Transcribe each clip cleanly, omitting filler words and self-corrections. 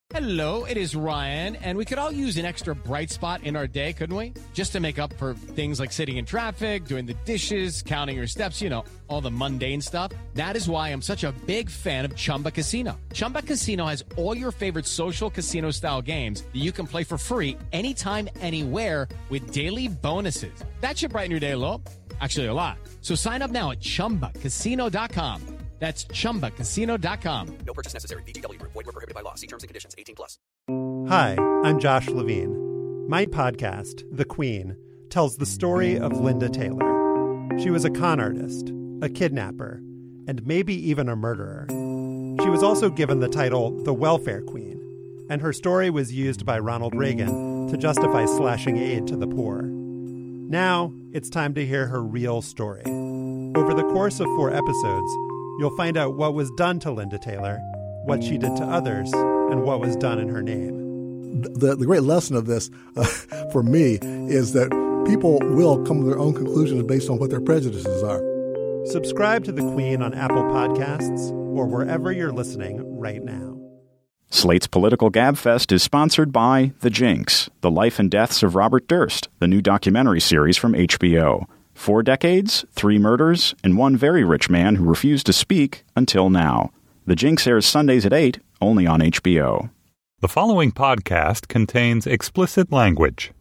Hello, it is Ryan, and we could all use an extra bright spot in our day, couldn't we? Just to make up for things like sitting in traffic, doing the dishes, counting your steps, all the mundane stuff. That is why I'm such a big fan of Chumba Casino. Chumba Casino has all your favorite social casino-style games that you can play for free anytime, anywhere with daily bonuses. That should brighten your day a little. Actually, a lot. So sign up now at ChumbaCasino.com. That's ChumbaCasino.com. No purchase necessary. VGW Group. Void where prohibited by law. See terms and conditions. 18+. Hi, I'm Josh Levine. My podcast, The Queen, tells the story of Linda Taylor. She was a con artist, a kidnapper, and maybe even a murderer. She was also given the title the Welfare Queen, and her story was used by Ronald Reagan to justify slashing aid to the poor. Now, it's time to hear her real story. Over the course of 4 episodes, you'll find out what was done to Linda Taylor, what she did to others, and what was done in her name. The great lesson of this, for me, is that people will come to their own conclusions based on what their prejudices are. Subscribe to The Queen on Apple Podcasts or wherever you're listening right now. Slate's Political Gabfest is sponsored by The Jinx, The Life and Deaths of Robert Durst, the new documentary series from HBO. 4 decades, 3 murders, and 1 very rich man who refused to speak until now. The Jinx airs Sundays at 8, only on HBO. The following podcast contains explicit language.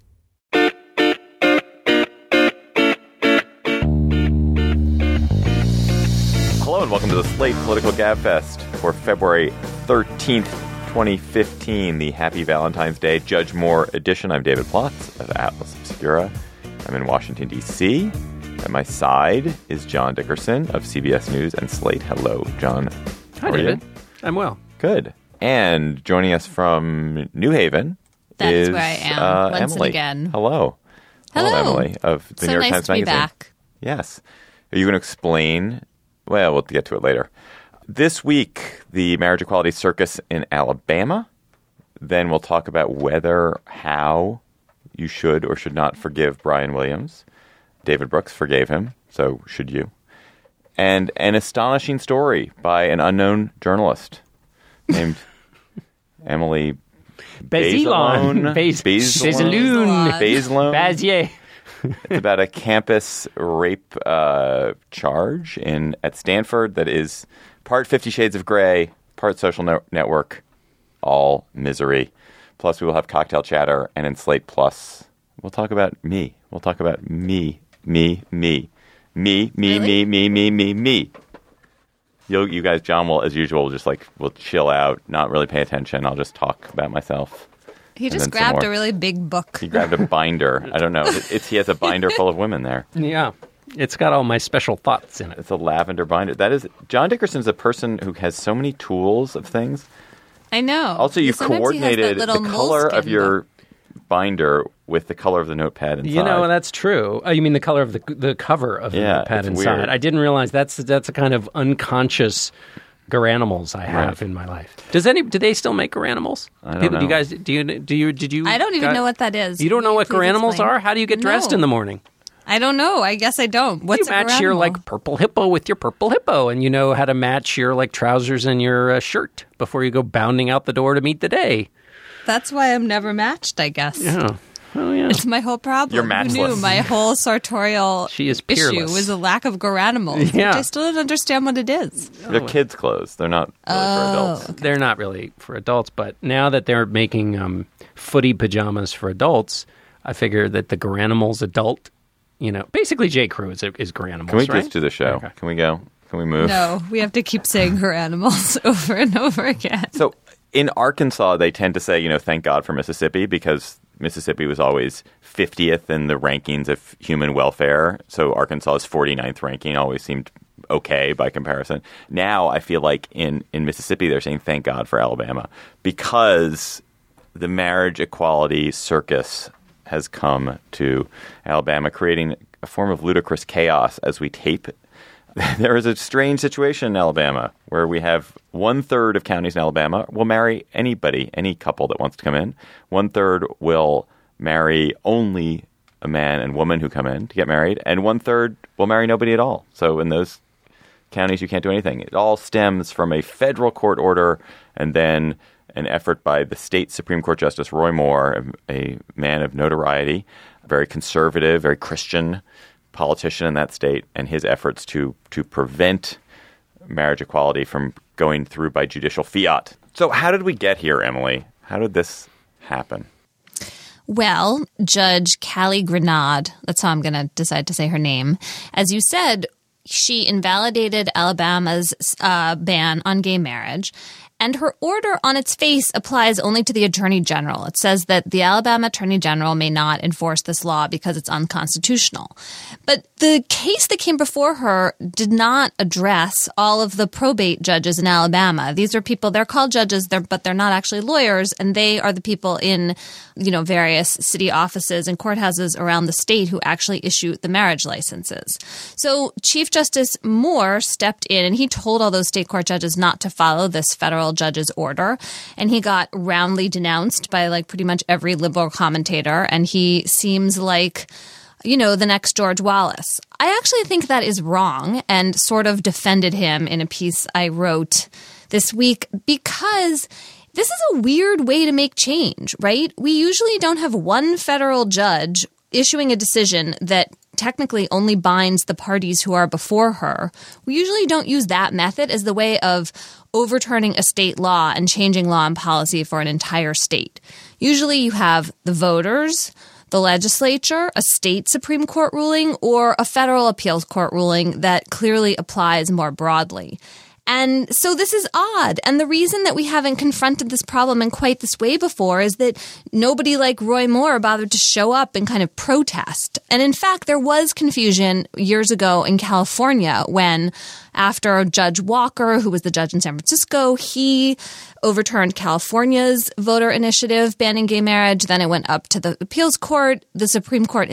Hello and welcome to the Slate Political Gabfest for February 13th, 2015, the Happy Valentine's Day Judge Moore edition. I'm David Plotz of Atlas Obscura. I'm in Washington, D.C. At my side is John Dickerson of CBS News and Slate. Hello, John. Hi, David. I'm well. Good. And joining us from New Haven is where I am once Emily. And again. Hello. Hello, Emily of the New York Times Magazine. So nice to be back. Yes. Are you going to explain? Well, we'll get to it later. This week, the marriage equality circus in Alabama. Then we'll talk about how you should or should not forgive Brian Williams. David Brooks forgave him, so should you. And an astonishing story by an unknown journalist named Emily Bazelon. Bazier. It's about a campus rape charge at Stanford that is part 50 Shades of Grey, part Social Network, all misery. Plus, we will have cocktail chatter, and in Slate Plus, we'll talk about me. We'll talk about me. Me. You guys, John will, as usual, will chill out, not really pay attention. I'll just talk about myself. He just grabbed a really big book. He grabbed a binder. I don't know. He has a binder full of women there. Yeah. It's got all my special thoughts in it. It's a lavender binder. John Dickerson's a person who has so many tools of things. I know. Also, you've coordinated the color of your binder with the color of the notepad inside. You know, that's true. Oh, you mean the color of the cover of the notepad inside. Weird. I didn't realize that's a kind of unconscious Garanimals I have in my life. Do they still make Garanimals? I don't know. Do you guys did you I don't even know what that is. You don't know what Garanimals are? How do you get dressed in the morning? I don't know. I guess I don't. What's you match your purple hippo with your purple hippo, and you know how to match your trousers and your shirt before you go bounding out the door to meet the day. That's why I'm never matched, I guess. Yeah. Oh, yeah. It's my whole problem. You're matchless. Who knew my whole sartorial issue was a lack of Garanimals. Yeah. I still don't understand what it is. They're kids' clothes. They're not really for adults. Okay. They're not really for adults, but now that they're making footy pajamas for adults, I figure that the Garanimals adult, basically J. Crew is Garanimals, Can we right? just do the show? Okay. Can we go? Can we move? No, we have to keep saying Garanimals over and over again. So in Arkansas, they tend to say, thank God for Mississippi, because Mississippi was always 50th in the rankings of human welfare. So Arkansas's 49th ranking always seemed okay by comparison. Now I feel like in Mississippi, they're saying thank God for Alabama, because the marriage equality circus has come to Alabama, creating a form of ludicrous chaos as we tape. There is a strange situation in Alabama where we have 1/3 of counties in Alabama will marry anybody, any couple that wants to come in. 1/3 will marry only a man and woman who come in to get married, and 1/3 will marry nobody at all. So in those counties, you can't do anything. It all stems from a federal court order and then an effort by the state Supreme Court Justice Roy Moore, a man of notoriety, very conservative, very Christian politician in that state, and his efforts to prevent marriage equality from going through by judicial fiat. So how did we get here, Emily? How did this happen? Well, Judge Callie Granade, that's how I'm going to decide to say her name, as you said, she invalidated Alabama's ban on gay marriage. And her order on its face applies only to the Attorney General. It says that the Alabama Attorney General may not enforce this law because it's unconstitutional. But the case that came before her did not address all of the probate judges in Alabama. These are people, they're called judges, but they're not actually lawyers, and they are the people in, various city offices and courthouses around the state who actually issue the marriage licenses. So Chief Justice Moore stepped in and he told all those state court judges not to follow this federal judge's order, and he got roundly denounced by pretty much every liberal commentator, and he seems like the next George Wallace. I actually think that is wrong and sort of defended him in a piece I wrote this week because this is a weird way to make change, right? We usually don't have one federal judge issuing a decision that technically only binds the parties who are before her. We usually don't use that method as the way of overturning a state law and changing law and policy for an entire state. Usually you have the voters, the legislature, a state Supreme Court ruling, or a federal appeals court ruling that clearly applies more broadly. And so this is odd. And the reason that we haven't confronted this problem in quite this way before is that nobody like Roy Moore bothered to show up and kind of protest. And in fact, there was confusion years ago in California when, after Judge Walker, who was the judge in San Francisco, he overturned California's voter initiative banning gay marriage. Then it went up to the appeals court. The Supreme Court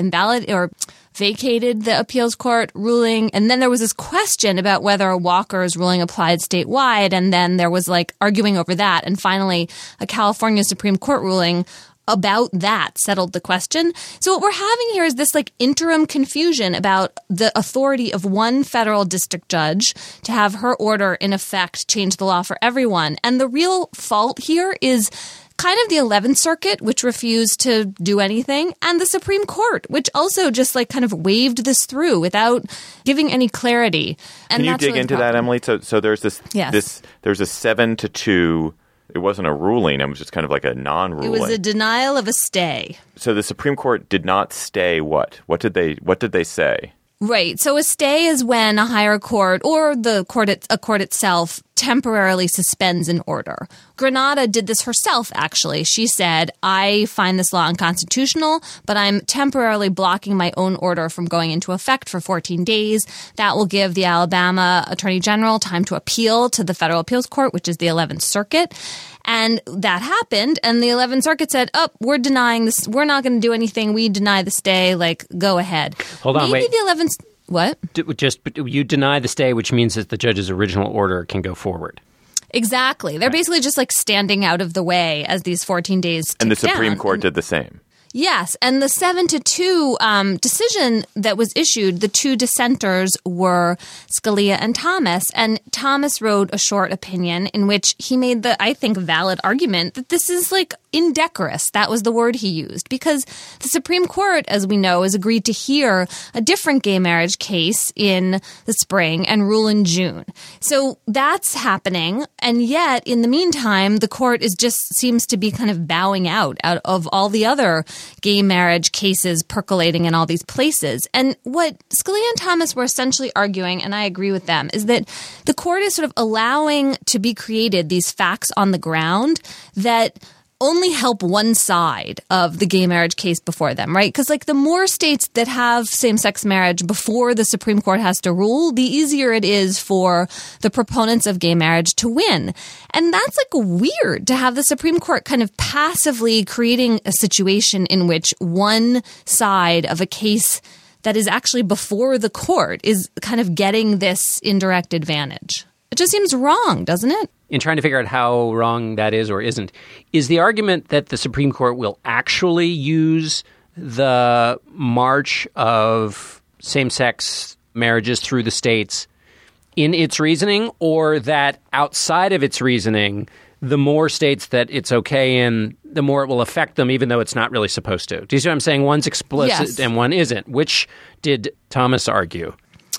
vacated the appeals court ruling. And then there was this question about whether Walker's ruling applied statewide. And then there was arguing over that. And finally, a California Supreme Court ruling about that settled the question. So what we're having here is this interim confusion about the authority of one federal district judge to have her order in effect change the law for everyone. And the real fault here is kind of the 11th Circuit, which refused to do anything, and the Supreme Court, which also just kind of waved this through without giving any clarity. And can you dig into that, Emily? So there's there's a 7-2. It wasn't a ruling. It was just kind of like a non-ruling. It was a denial of a stay. So the Supreme Court did not stay what? What did they say? Right. So a stay is when a higher court or a court itself temporarily suspends an order. Granada did this herself, actually. She said, I find this law unconstitutional, but I'm temporarily blocking my own order from going into effect for 14 days. That will give the Alabama Attorney General time to appeal to the Federal Appeals Court, which is the 11th Circuit. And that happened, and the 11th Circuit said, we're denying this. We're not going to do anything. We deny the stay. Go ahead. Hold on, wait. The 11th... What? You deny the stay, which means that the judge's original order can go forward. Exactly. They're basically just standing out of the way as these 14 days tick down. And the Supreme Court did the same. Yes, and the 7-2 decision that was issued, the two dissenters were Scalia and Thomas, and Thomas wrote a short opinion in which he made the, I think, valid argument that this is indecorous. That was the word he used, because the Supreme Court, as we know, has agreed to hear a different gay marriage case in the spring and rule in June. So that's happening, and yet, in the meantime, the court seems to be kind of bowing out of all the other gay marriage cases percolating in all these places. And what Scalia and Thomas were essentially arguing, and I agree with them, is that the court is sort of allowing to be created these facts on the ground that only help one side of the gay marriage case before them, right? Because the more states that have same-sex marriage before the Supreme Court has to rule, the easier it is for the proponents of gay marriage to win. And that's weird to have the Supreme Court kind of passively creating a situation in which one side of a case that is actually before the court is kind of getting this indirect advantage. It just seems wrong, doesn't it? In trying to figure out how wrong that is or isn't, is the argument that the Supreme Court will actually use the march of same-sex marriages through the states in its reasoning, or that outside of its reasoning, the more states that it's okay in, the more it will affect them, even though it's not really supposed to. Do you see what I'm saying? One's explicit and one isn't. Which did Thomas argue?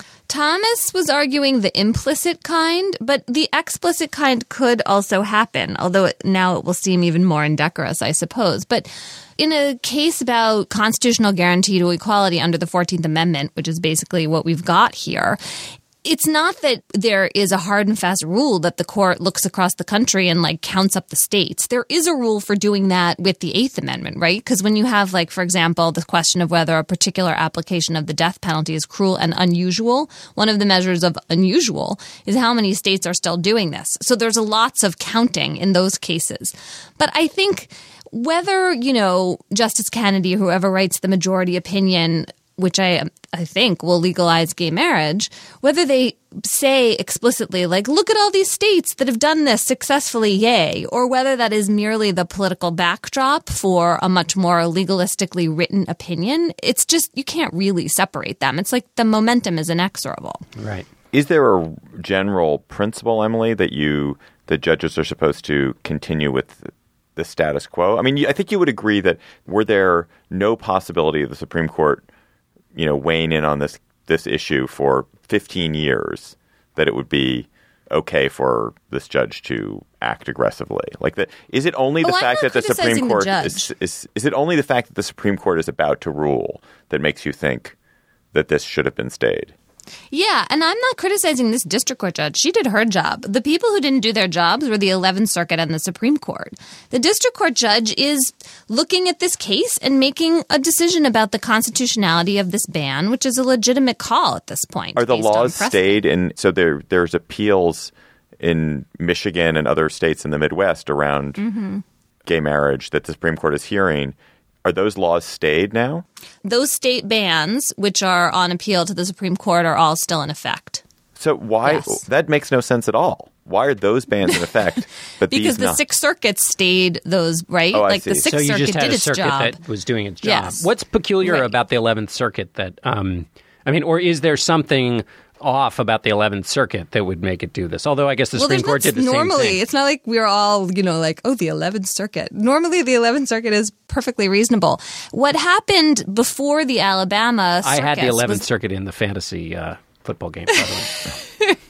Thomas was arguing the implicit kind, but the explicit kind could also happen, although now it will seem even more indecorous, I suppose. But in a case about constitutional guarantee to equality under the 14th Amendment, which is basically what we've got here, it's not that there is a hard and fast rule that the court looks across the country and like counts up the states. There is a rule for doing that with the Eighth Amendment, right? Because when you have, like, for example, the question of whether a particular application of the death penalty is cruel and unusual, one of the measures of unusual is how many states are still doing this. So there's lots of counting in those cases. But I think whether, Justice Kennedy or whoever writes the majority opinion, which I think will legalize gay marriage, whether they say explicitly, like, look at all these states that have done this successfully, yay, or whether that is merely the political backdrop for a much more legalistically written opinion, it's just, you can't really separate them. It's like the momentum is inexorable. Right. Is there a general principle, Emily, that the judges are supposed to continue with the status quo? I mean, I think you would agree that were there no possibility of the Supreme Court weighing in on this issue for 15 years, that it would be okay for this judge to act aggressively? Is it only the fact that the Supreme Court is it only the fact that the Supreme Court is about to rule that makes you think that this should have been stayed? Yeah, and I'm not criticizing this district court judge. She did her job. The people who didn't do their jobs were the 11th Circuit and the Supreme Court. The district court judge is looking at this case and making a decision about the constitutionality of this ban, which is a legitimate call at this point. Are the laws stayed? And so there's appeals in Michigan and other states in the Midwest around gay marriage that the Supreme Court is hearing. Are those laws stayed now? Those state bans, which are on appeal to the Supreme Court, are all still in effect. So why? Yes. That makes no sense at all. Why are those bans in effect? But because the Sixth Circuit stayed those, right? Oh, the Sixth Circuit did its job. So you just had a circuit that was doing its job. Yes. What's peculiar about the 11th Circuit that, or is there something off about the 11th Circuit that would make it do this? Although I guess the Supreme Court did the same thing. Normally, it's not like we're all, the 11th Circuit. Normally, the 11th Circuit is perfectly reasonable. What happened before the Alabama circus? I had the 11th Circuit in the fantasy football game, by the way.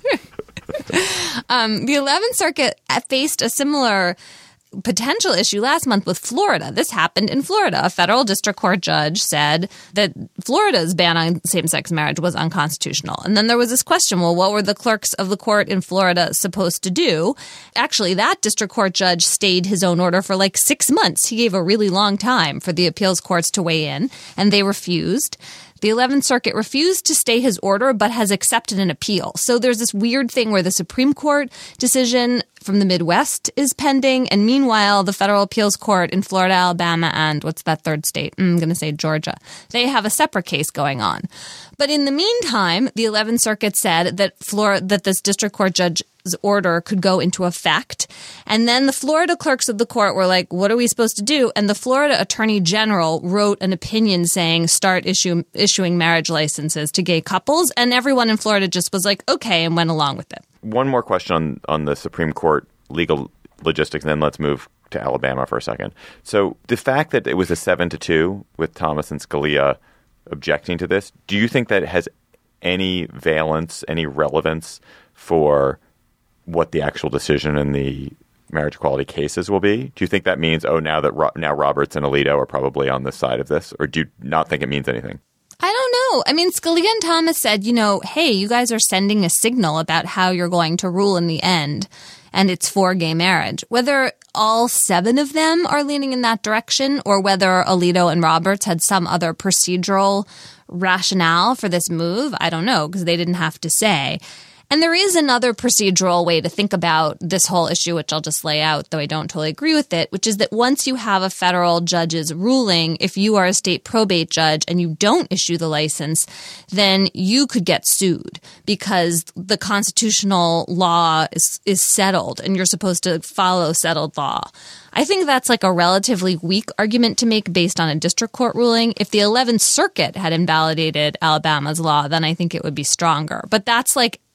The 11th Circuit faced a similar potential issue last month with Florida. This happened in Florida. A federal district court judge said that Florida's ban on same-sex marriage was unconstitutional. And then there was this question, well, what were the clerks of the court in Florida supposed to do? Actually, that district court judge stayed his own order for 6 months. He gave a really long time for the appeals courts to weigh in, and they refused. The 11th Circuit refused to stay his order, but has accepted an appeal. So there's this weird thing where the Supreme Court decision from the Midwest is pending, and meanwhile, the federal appeals court in Florida, Alabama, and what's that third state? I'm going to say Georgia. They have a separate case going on. But in the meantime, the 11th Circuit said that this district court judge's order could go into effect. And then the Florida clerks of the court were like, what are we supposed to do? And the Florida Attorney General wrote an opinion saying start issuing marriage licenses to gay couples. And everyone in Florida just was like, okay, and went along with it. One more question on the Supreme Court legal logistics, and then let's move to Alabama for a second. So the fact that it was a 7-2 with Thomas and Scalia objecting to this, do you think that has any valence, any relevance for what the actual decision in the marriage equality cases will be? Do you think that means, now Roberts and Alito are probably on this side of this? Or do you not think it means anything? I don't know. I mean, Scalia and Thomas said, hey, you guys are sending a signal about how you're going to rule in the end, and it's for gay marriage. Whether all 7 of them are leaning in that direction or whether Alito and Roberts had some other procedural rationale for this move, I don't know, because they didn't have to say. And there is another procedural way to think about this whole issue, which I'll just lay out, though I don't totally agree with it, which is that once you have a federal judge's ruling, if you are a state probate judge and you don't issue the license, then you could get sued because the constitutional law is settled and you're supposed to follow settled law. I think that's a relatively weak argument to make based on a district court ruling. If the 11th Circuit had invalidated Alabama's law, then I think it would be stronger. But that's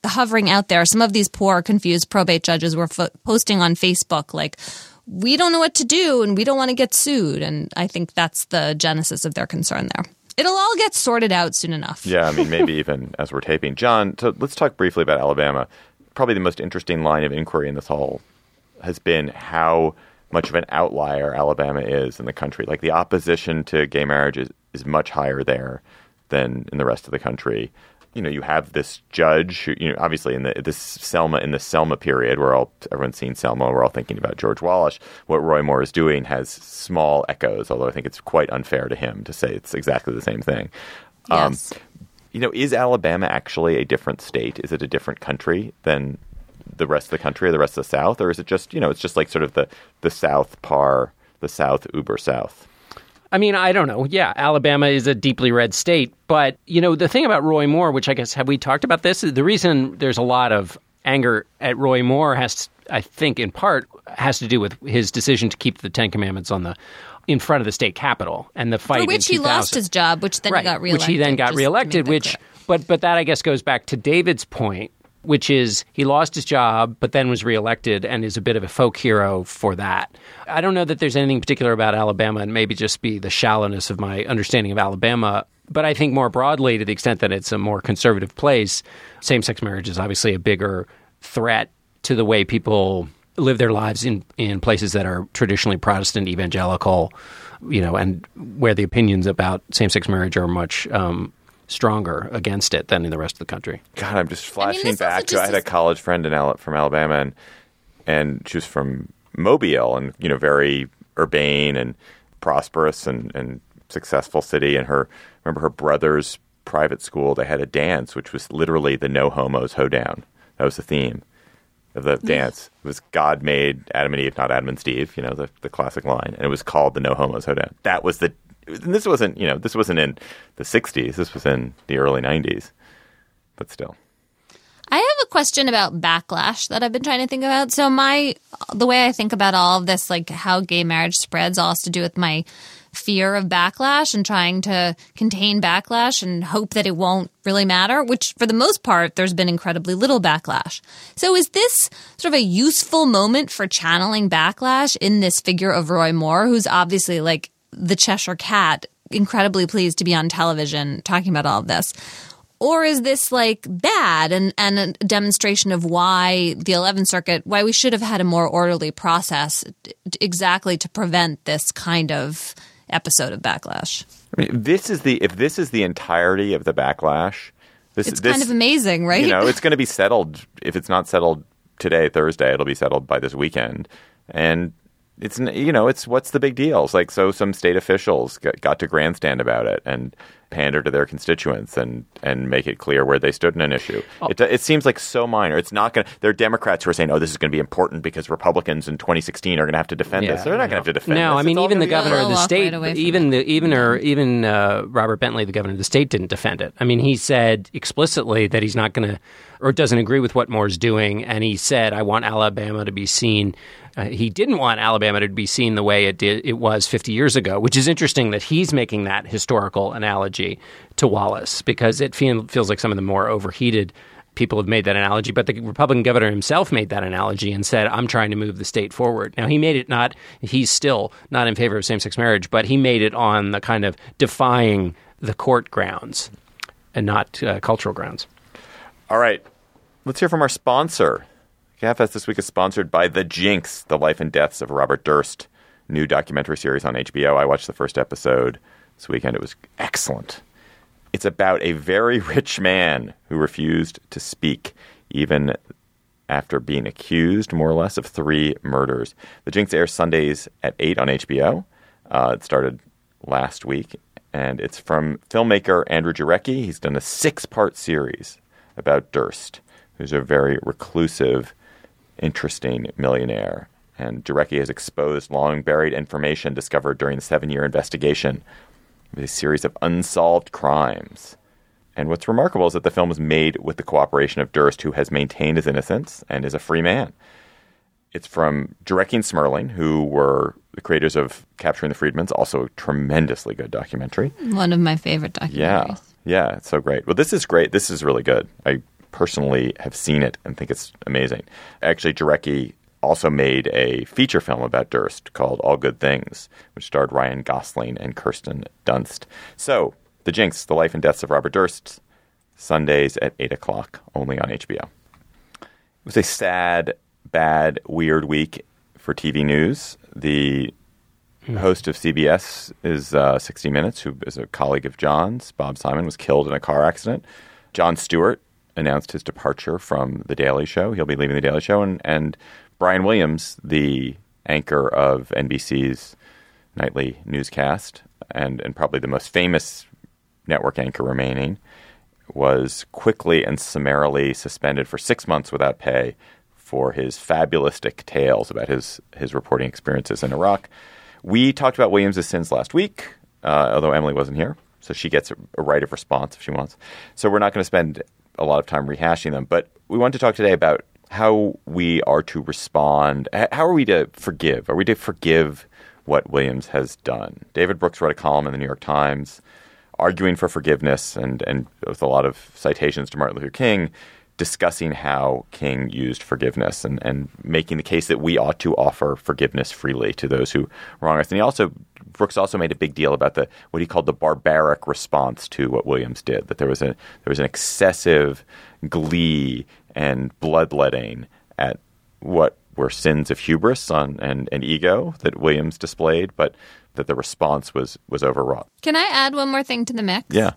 hovering out there. Some of these poor, confused probate judges were posting on Facebook like, we don't know what to do and we don't want to get sued. And I think that's the genesis of their concern there. It'll all get sorted out soon enough. Yeah, I mean, maybe even as we're taping. John, so let's talk briefly about Alabama. Probably the most interesting line of inquiry in this whole has been how much of an outlier Alabama is in the country. Like, the opposition to gay marriage is much higher there than in the rest of the country. You know, you have this judge who, you know, obviously in the Selma period, where everyone's seen Selma, we're all thinking about George Wallace. What Roy Moore is doing has small echoes, although I think it's quite unfair to him to say it's exactly the same thing. Yes. You know, is Alabama actually a different state? Is it a different country than the rest of the country or the rest of the South? Or is it just, you know, it's just like sort of the South par, the South uber South? I mean, I don't know. Yeah, Alabama is a deeply red state. But, you know, the thing about Roy Moore, which I guess, have we talked about this? The reason there's a lot of anger at Roy Moore I think in part has to do with his decision to keep the Ten Commandments in front of the state capitol and the fight in 2000. For which he lost his job, which then he got reelected. Which he then got reelected, but that I guess goes back to David's point, which is he lost his job, but then was reelected and is a bit of a folk hero for that. I don't know that there's anything particular about Alabama, and maybe just be the shallowness of my understanding of Alabama. But I think more broadly, to the extent that it's a more conservative place, same-sex marriage is obviously a bigger threat to the way people live their lives in places that are traditionally Protestant, evangelical, you know, and where the opinions about same-sex marriage are much stronger against it than in the rest of the country. God, I'm just flashing back to I had a college friend from Alabama, and she was from Mobile, and, you know, very urbane and prosperous and successful city. And remember her brother's private school, they had a dance which was literally the No Homos Hoedown. That was the theme of the dance. It was God made Adam and Eve, not Adam and Steve, you know, the classic line. And it was called the No Homos Hoedown. That was and this wasn't in the 60s. This was in the early 90s. But still. I have a question about backlash that I've been trying to think about. So the way I think about all of this, like how gay marriage spreads, all has to do with my fear of backlash and trying to contain backlash and hope that it won't really matter, which for the most part, there's been incredibly little backlash. So is this sort of a useful moment for channeling backlash in this figure of Roy Moore, who's obviously like the Cheshire Cat, incredibly pleased to be on television talking about all of this? Or is this like bad and a demonstration of why the 11th Circuit, why we should have had a more orderly process exactly to prevent this kind of episode of backlash? I mean, if this is the entirety of the backlash, it's kind of amazing, right? You know, it's going to be settled. If it's not settled today, Thursday, it'll be settled by this weekend. And it's, you know, what's the big deal? It's like, so some state officials got to grandstand about it and pander to their constituents and make it clear where they stood in an issue. It seems like so minor. It's not going to – there are Democrats who are saying, oh, this is going to be important because Republicans in 2016 are going to have to defend this. They're not going to have to defend this. No, I mean, even the governor of the state, even Robert Bentley, the governor of the state, didn't defend it. I mean, he said explicitly that he's not going to – or doesn't agree with what Moore's doing, and he said, I want Alabama to be seen – he didn't want Alabama to be seen the way it was 50 years ago, which is interesting that he's making that historical analogy to Wallace, because it feels like some of the more overheated people have made that analogy. But the Republican governor himself made that analogy and said, I'm trying to move the state forward. Now, he's still not in favor of same-sex marriage, but he made it on the kind of defying the court grounds and not cultural grounds. All right. Let's hear from our sponsor. GabFest this week is sponsored by The Jinx, The Life and Deaths of Robert Durst, new documentary series on HBO. I watched the first episode this weekend. It was excellent. It's about a very rich man who refused to speak, even after being accused, more or less, of 3 murders. The Jinx airs Sundays at 8 on HBO. It started last week, and it's from filmmaker Andrew Jarecki. He's done a 6-part series about Durst, who's a very reclusive, interesting millionaire. And Jarecki has exposed long-buried information discovered during the 7-year investigation of a series of unsolved crimes. And what's remarkable is that the film was made with the cooperation of Durst, who has maintained his innocence and is a free man. It's from Jarecki and Smerling, who were the creators of Capturing the Freedmans, also a tremendously good documentary. One of my favorite documentaries. Yeah, it's so great. Well, this is great. This is really good. personally have seen it and think it's amazing. Actually, Jarecki also made a feature film about Durst called All Good Things, which starred Ryan Gosling and Kirsten Dunst. So, The Jinx, The Life and Deaths of Robert Durst, Sundays at 8 o'clock, only on HBO. It was a sad, bad, weird week for TV news. The host of CBS is 60 Minutes, who is a colleague of John's, Bob Simon, was killed in a car accident. Jon Stewart announced his departure from The Daily Show. He'll be leaving The Daily Show. And Brian Williams, the anchor of NBC's nightly newscast and probably the most famous network anchor remaining, was quickly and summarily suspended for 6 months without pay for his fabulistic tales about his reporting experiences in Iraq. We talked about Williams' sins last week, although Emily wasn't here, so she gets a right of response if she wants. So we're not going to spend a lot of time rehashing them, but we want to talk today about how we are to respond. How are we to forgive? Are we to forgive what Williams has done? David Brooks wrote a column in the New York Times arguing for forgiveness and with a lot of citations to Martin Luther King, discussing how King used forgiveness and making the case that we ought to offer forgiveness freely to those who wrong us. And Brooks also made a big deal about what he called the barbaric response to what Williams did, that there was an excessive glee and bloodletting at what were sins of hubris and ego that Williams displayed, but that the response was overwrought. Can I add one more thing to the mix? Yeah.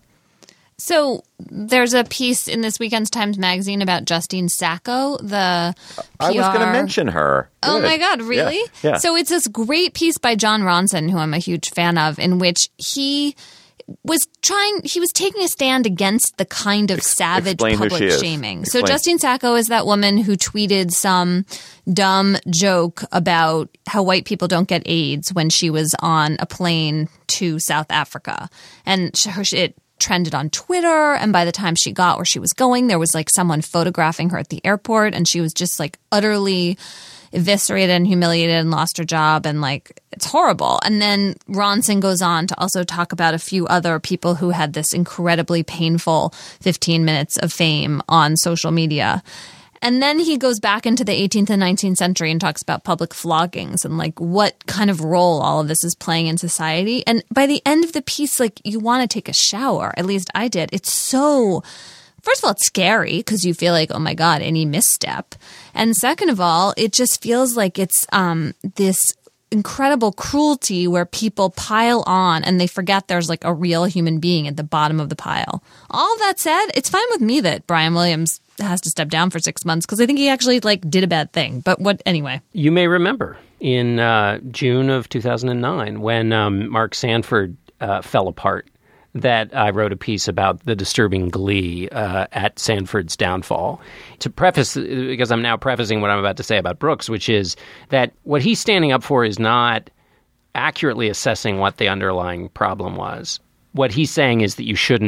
So there's a piece in this weekend's Times Magazine about Justine Sacco, the PR. I was going to mention her. Good. Oh, my God, really? Yeah. So it's this great piece by John Ronson, who I'm a huge fan of, in which he was taking a stand against the kind of savage public shaming. So Justine Sacco is that woman who tweeted some dumb joke about how white people don't get AIDS when she was on a plane to South Africa. And it trended on Twitter, and by the time she got where she was going, there was like someone photographing her at the airport, and she was just like utterly eviscerated and humiliated and lost her job, and like it's horrible. And then Ronson goes on to also talk about a few other people who had this incredibly painful 15 minutes of fame on social media. And then he goes back into the 18th and 19th century and talks about public floggings and like what kind of role all of this is playing in society. And by the end of the piece, like you want to take a shower. At least I did. It's so, first of all, it's scary because you feel like, oh my God, any misstep. And second of all, it just feels like it's this incredible cruelty where people pile on and they forget there's like a real human being at the bottom of the pile. All that said, it's fine with me that Brian Williams has to step down for 6 months because I think he actually like did a bad thing. But anyway. You may remember in June of 2009 when Mark Sanford fell apart, that I wrote a piece about the disturbing glee at Sanford's downfall. To preface, because I'm now prefacing what I'm about to say about Brooks, which is that what he's standing up for is not accurately assessing what the underlying problem was. What he's saying is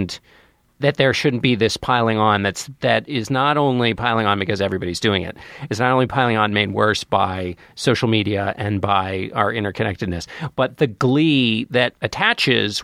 that there shouldn't be this piling on that is not only piling on because everybody's doing it. It's not only piling on made worse by social media and by our interconnectedness, but the glee that attaches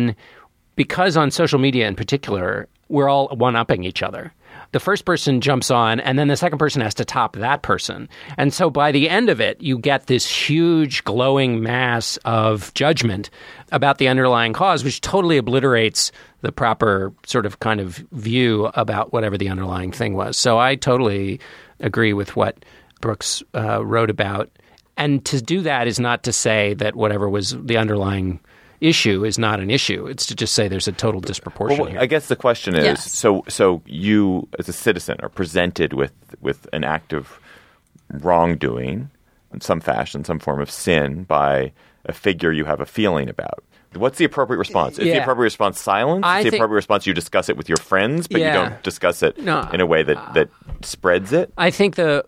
because on social media in particular, we're all one-upping each other. The first person jumps on, and then the second person has to top that person. And so by the end of it, you get this huge glowing mass of judgment about the underlying cause, which totally obliterates the proper sort of kind of view about whatever the underlying thing was. So I totally agree with what Brooks wrote about. And to do that is not to say that whatever was the underlying issue is not an issue. It's to just say there's a total disproportion here. I guess the question is, yes. So you as a citizen are presented with an act of wrongdoing in some fashion, some form of sin by a figure you have a feeling about. What's the appropriate response? Is the appropriate response silence? Is the appropriate response you discuss it with your friends, but you don't discuss it in a way that spreads it? I think I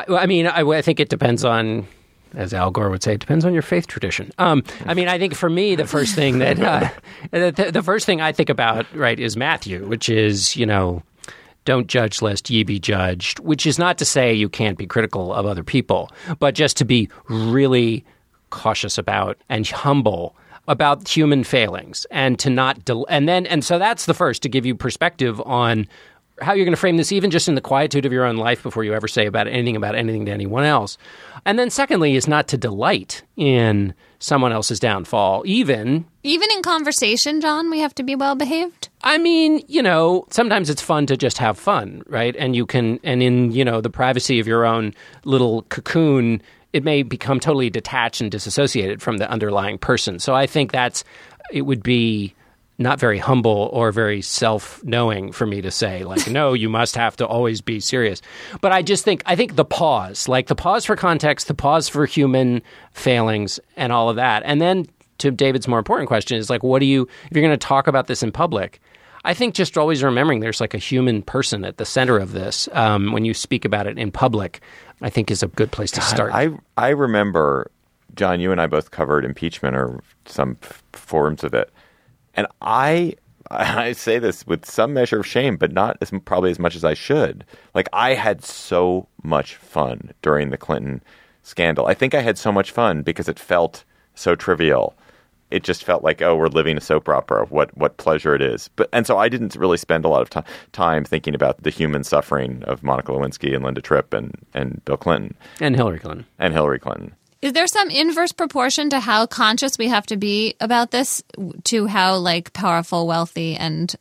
think it depends on, as Al Gore would say, it depends on your faith tradition. I think for me, the first thing that the first thing I think about, right, is Matthew, which is, don't judge lest ye be judged, which is not to say you can't be critical of other people, but just to be really cautious about and humble about human failings and to not and so that's the first, to give you perspective on how you're going to frame this, even just in the quietude of your own life before you ever say about anything to anyone else. And then secondly is not to delight in someone else's downfall, even in conversation, John, we have to be well behaved. I mean, sometimes it's fun to just have fun, right? And in the privacy of your own little cocoon, it may become totally detached and disassociated from the underlying person. So I think it would be not very humble or very self-knowing for me to say, like, no, you must have to always be serious. But I think the pause for context, the pause for human failings and all of that. And then to David's more important question is like, if you're going to talk about this in public, I think just always remembering there's like a human person at the center of this when you speak about it in public, I think is a good place to start. I remember, John, you and I both covered impeachment or some forms of it. And I say this with some measure of shame, but not probably as much as I should. Like, I had so much fun during the Clinton scandal. I think I had so much fun because it felt so trivial. It just felt like, oh, we're living a soap opera. What pleasure it is. And so I didn't really spend a lot of time thinking about the human suffering of Monica Lewinsky and Linda Tripp and Bill Clinton. And Hillary Clinton. Is there some inverse proportion to how conscious we have to be about this to how like powerful, wealthy, and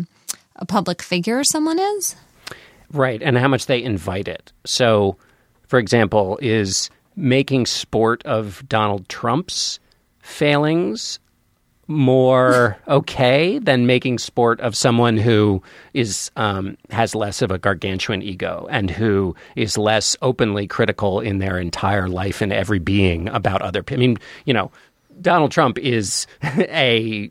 a public figure someone is? Right, and how much they invite it. So, for example, is making sport of Donald Trump's failings more okay than making sport of someone who is has less of a gargantuan ego and who is less openly critical in their entire life and every being about other people? I mean, Donald Trump is a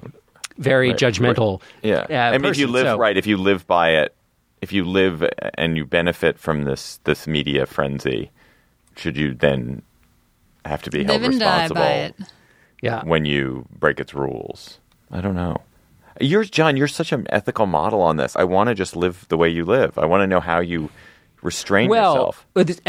very judgmental. Yeah, I mean, person, if you live by it, if you live and you benefit from this media frenzy, should you then have to be held responsible? Live and die by it. Yeah. When you break its rules. I don't know. John, you're such an ethical model on this. I want to just live the way you live. I want to know how you restrain yourself. That's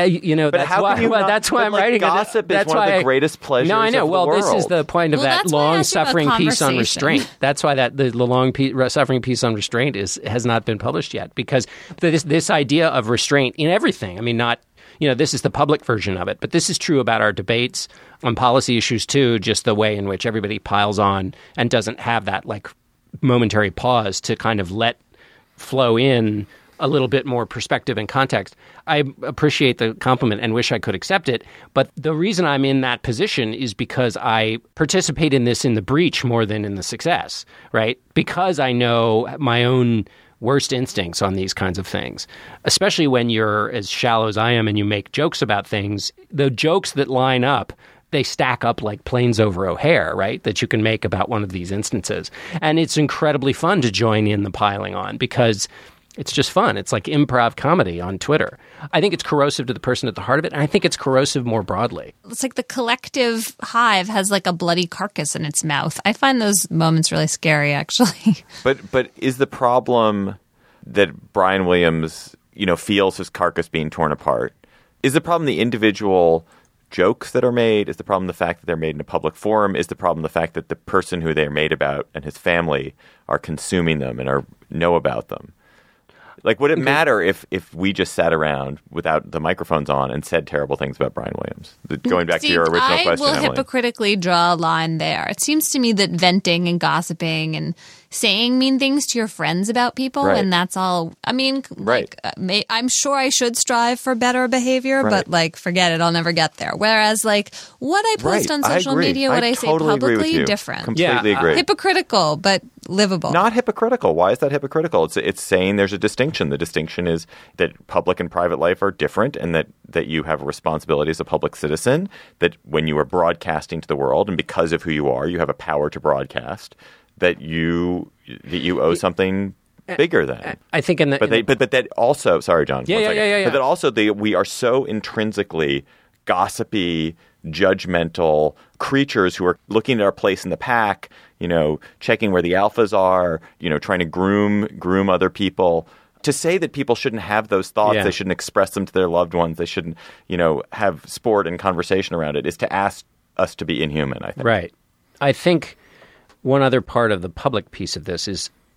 why I'm writing gossip is one of the greatest pleasures No, I know. of the well, world. This is the point of that long-suffering piece on restraint. That's why the long-suffering piece on restraint has not been published yet, because this idea of restraint in everything, I mean, not... this is the public version of it, but this is true about our debates on policy issues too, just the way in which everybody piles on and doesn't have that like momentary pause to kind of let flow in a little bit more perspective and context. I appreciate the compliment and wish I could accept it, but the reason I'm in that position is because I participate in this in the breach more than in the success, right? Because I know my own worst instincts on these kinds of things, especially when you're as shallow as I am and you make jokes about things. The jokes that line up, they stack up like planes over O'Hare, right, that you can make about one of these instances. And it's incredibly fun to join in the piling on because it's just fun. It's like improv comedy on Twitter. I think it's corrosive to the person at the heart of it, and I think it's corrosive more broadly. It's like the collective hive has like a bloody carcass in its mouth. I find those moments really scary, actually. But is the problem that Brian Williams, feels his carcass being torn apart? Is the problem the individual jokes that are made? Is the problem the fact that they're made in a public forum? Is the problem the fact that the person who they're made about and his family are consuming them and know about them? Like, would it matter if we just sat around without the microphones on and said terrible things about Brian Williams? Going back to your original question, I will Emily. hypocritically draw a line there. It seems to me that venting and gossiping and saying mean things to your friends about people, right. and that's all. I mean, right. I'm sure I should strive for better behavior, right. but forget it, I'll never get there. Whereas, what I post on social media, what I say totally publicly, different. Completely agree. Hypocritical, but livable. Not hypocritical. Why is that hypocritical? It's saying there's a distinction. The distinction is that public and private life are different, and that you have a responsibility as a public citizen, that when you are broadcasting to the world, and because of who you are, you have a power to broadcast, that you owe something bigger than. I think but that also, sorry, John. Yeah. But that also we are so intrinsically gossipy, judgmental creatures who are looking at our place in the pack, checking where the alphas are, trying to groom other people. To say that people shouldn't have those thoughts, they shouldn't express them to their loved ones, they shouldn't, have sport and conversation around it, is to ask us to be inhuman, I think. Right. I think one other part of the public piece of this is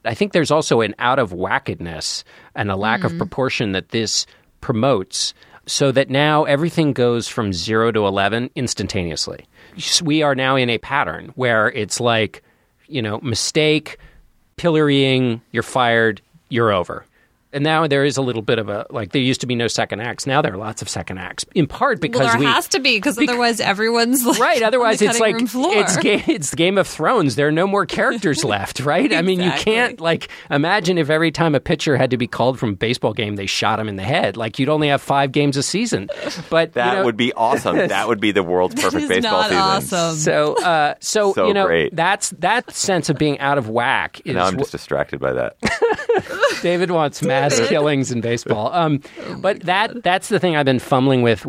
I think there's also an out-of-whackedness and a lack of proportion that this promotes, so that now everything goes from 0 to 11 instantaneously. We are now in a pattern where it's like, mistake, pillorying, you're fired, you're over. And now there is a little bit of there used to be no second acts. Now there are lots of second acts, in part because there has to be, because otherwise everyone's right. Otherwise, on the it's like room floor. it's Game of Thrones. There are no more characters left, right? I mean, you can't imagine if every time a pitcher had to be called from a baseball game, they shot him in the head. Like, you'd only have 5 games a season. But that would be awesome. That would be the world's perfect baseball season. Awesome. So great. That sense of being out of whack is. Now I'm just distracted by that. David wants mass killings in baseball. But that's the thing I've been fumbling with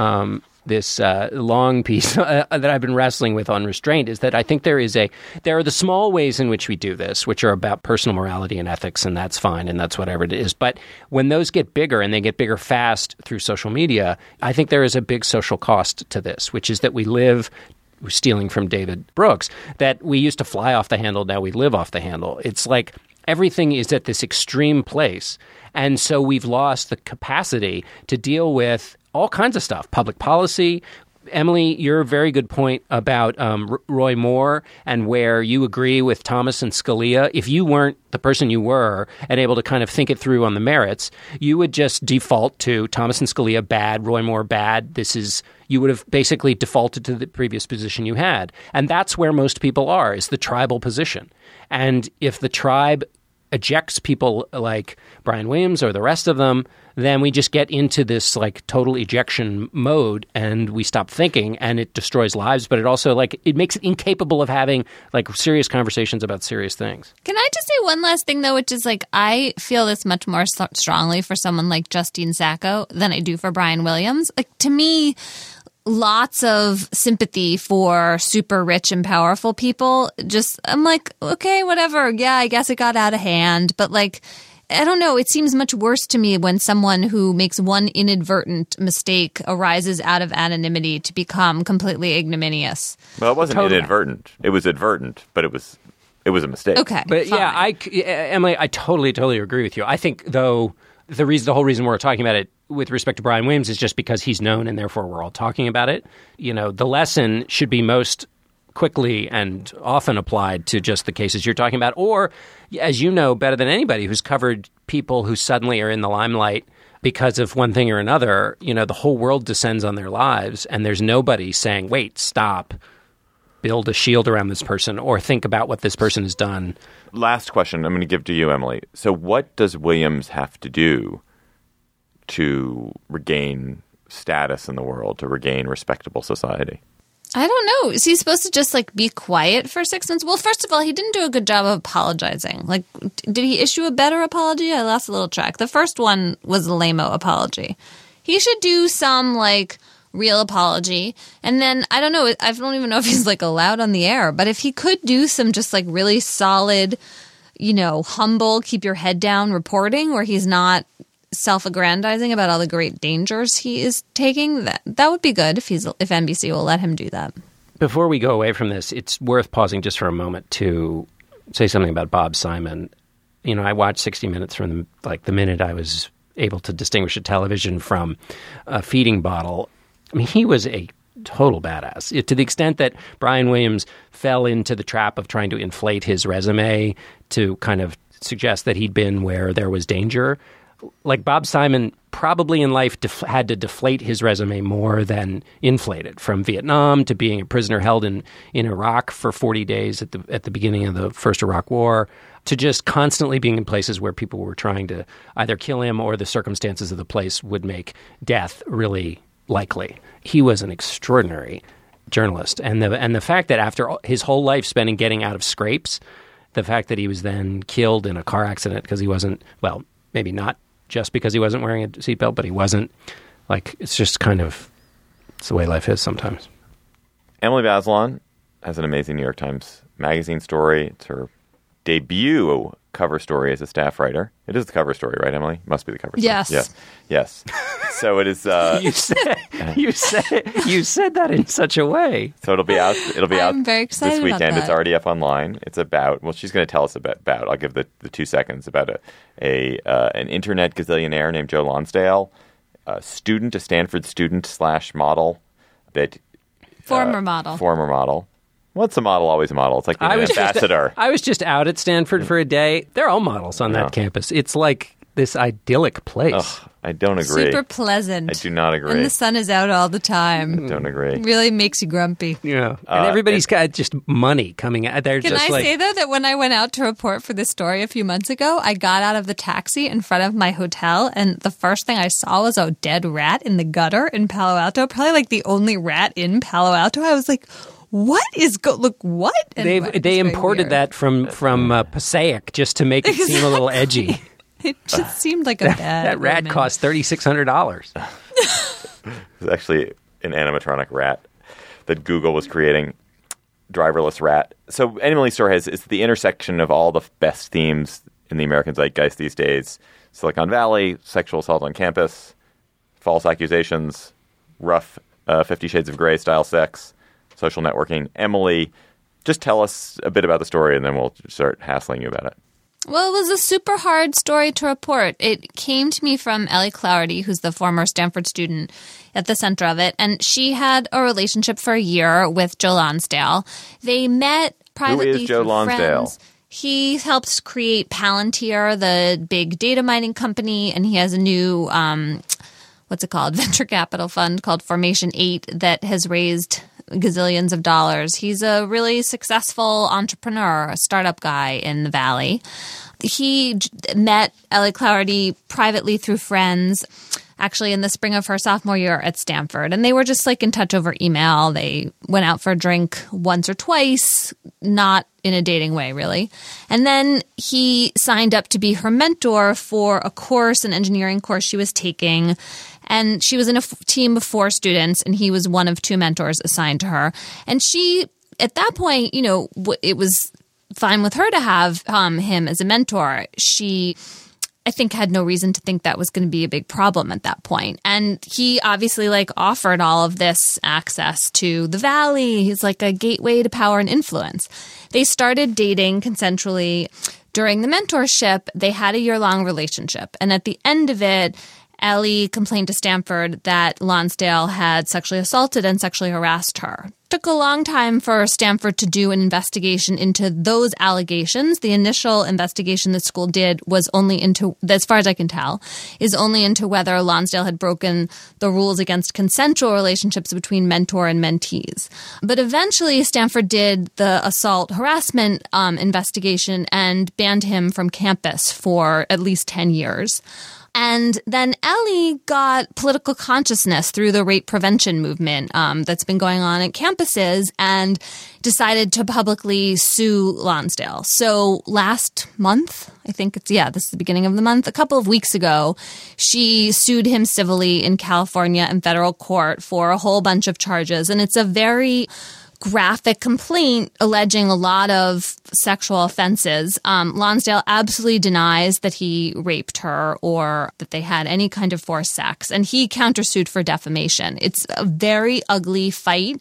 this long piece that I've been wrestling with on restraint, is that I think there are the small ways in which we do this, which are about personal morality and ethics, and that's fine, and that's whatever it is. But when those get bigger, and they get bigger fast through social media, I think there is a big social cost to this, which is that we're stealing from David Brooks, that we used to fly off the handle, now we live off the handle. It's like everything is at this extreme place. And so we've lost the capacity to deal with all kinds of stuff, public policy. Emily, your very good point about Roy Moore, and where you agree with Thomas and Scalia. If you weren't the person you were and able to kind of think it through on the merits, you would just default to Thomas and Scalia bad, Roy Moore bad. You would have basically defaulted to the previous position you had. And that's where most people are, is the tribal position. And if the tribe ejects people like Brian Williams or the rest of them, then we just get into this total ejection mode, and we stop thinking, and it destroys lives. But it also it makes it incapable of having serious conversations about serious things. Can I just say one last thing though, which is I feel this much more strongly for someone like Justine Sacco than I do for Brian Williams. To me, lots of sympathy for super rich and powerful people. I'm okay, whatever. Yeah, I guess it got out of hand. But I don't know. It seems much worse to me when someone who makes one inadvertent mistake arises out of anonymity to become completely ignominious. Well, it wasn't inadvertent. It was advertent, but it was a mistake. Okay. But fine. Emily, I totally agree with you. I think, though, the whole reason we're talking about it with respect to Brian Williams is just because he's known, and therefore we're all talking about it. The lesson should be most quickly and often applied to just the cases you're talking about, or, as you know better than anybody who's covered people who suddenly are in the limelight because of one thing or another, the whole world descends on their lives, and there's nobody saying, wait, stop, build a shield around this person, or think about what this person has done. Last question I'm going to give to you, Emily. So what does Williams have to do to regain status in the world, to regain respectable society? I don't know. Is he supposed to just be quiet for 6 months? Well, first of all, he didn't do a good job of apologizing. Did he issue a better apology? I lost a little track. The first one was the lame-o apology. He should do some real apology. And then, I don't know, I don't even know if he's allowed on the air, but if he could do some just really solid, humble, keep your head down reporting where he's not self-aggrandizing about all the great dangers he is taking, that would be good if NBC will let him do that. Before we go away from this, it's worth pausing just for a moment to say something about Bob Simon. I watched 60 Minutes from the minute I was able to distinguish a television from a feeding bottle. I mean, he was a total badass, to the extent that Brian Williams fell into the trap of trying to inflate his resume to kind of suggest that he'd been where there was danger. Bob Simon probably in life had to deflate his resume more than inflate it, from Vietnam to being a prisoner held in Iraq for 40 days at the beginning of the first Iraq War, to just constantly being in places where people were trying to either kill him or the circumstances of the place would make death really likely. He was an extraordinary journalist. And the fact that after his whole life spent getting out of scrapes, the fact that he was then killed in a car accident because he wasn't, well, maybe not just because he wasn't wearing a seatbelt, but he wasn't. It's just it's the way life is sometimes. Emily Bazelon has an amazing New York Times Magazine story. It's her debut cover story as a staff writer. It is the cover story, right, Emily? Must be the cover story. Yes. Yes. So it is. You said that in such a way. So it'll be out. I'm very excited this weekend. about that. It's already up online. It's about. Well, she's going to tell us about. I'll give the 2 seconds about an internet gazillionaire named Joe Lonsdale, a Stanford student / model that Former model. Former model. What's a model? Always a model. It's like being an ambassador. I was just out at Stanford for a day. They're all models on that campus. It's like this idyllic place. Ugh, I don't agree. Super pleasant. I do not agree. And the sun is out all the time. I don't agree. Really makes you grumpy. Yeah. And everybody's got just money coming out. They're Can just I say, though, that when I went out to report for this story a few months ago, I got out of the taxi in front of my hotel, and the first thing I saw was a dead rat in the gutter in Palo Alto, probably like the only rat in Palo Alto. I was like, what is look what? And they imported that from Passaic just to make it seem a little edgy. It just seemed like a bad That rat omen. cost $3,600. It's actually an animatronic rat that Google was creating, driverless rat. So Emily's story is the intersection of all the best themes in the American zeitgeist these days. Silicon Valley, sexual assault on campus, false accusations, rough 50 Shades of Grey style sex, social networking. Emily, just tell us a bit about the story and then we'll start hassling you about it. Well, it was a super hard story to report. It came to me from Ellie Clougherty, who's the former Stanford student at the center of it. And she had a relationship for a year with Joe Lonsdale. They met privately. Who is Joe through Lonsdale? Friends. He helps create Palantir, the big data mining company, and he has a new, what's it called, venture capital fund called Formation 8 that has raised gazillions of dollars. He's a really successful entrepreneur, a startup guy in the Valley. He met Ellie Clougherty privately through friends, actually in the spring of her sophomore year at Stanford. And they were just like in touch over email. They went out for a drink once or twice, not in a dating way, really. And then he signed up to be her mentor for a course, an engineering course she was taking. And she was in a team of 4 students, and he was one of 2 mentors assigned to her. And she, at that point, it was fine with her to have him as a mentor. She, I think, had no reason to think that was going to be a big problem at that point. And he obviously offered all of this access to the Valley. He's like a gateway to power and influence. They started dating consensually during the mentorship. They had a year-long relationship. And at the end of it, Ellie complained to Stanford that Lonsdale had sexually assaulted and sexually harassed her. Took a long time for Stanford to do an investigation into those allegations. The initial investigation the school did was only into, as far as I can tell, is only into whether Lonsdale had broken the rules against consensual relationships between mentor and mentees. But eventually Stanford did the assault harassment investigation and banned him from campus for at least 10 years. And then Ellie got political consciousness through the rape prevention movement that's been going on at campuses and decided to publicly sue Lonsdale. So last month, I think this is the beginning of the month, a couple of weeks ago, she sued him civilly in California in federal court for a whole bunch of charges. And it's a very graphic complaint alleging a lot of sexual offenses. Lonsdale absolutely denies that he raped her or that they had any kind of forced sex, and he countersued for defamation. It's a very ugly fight.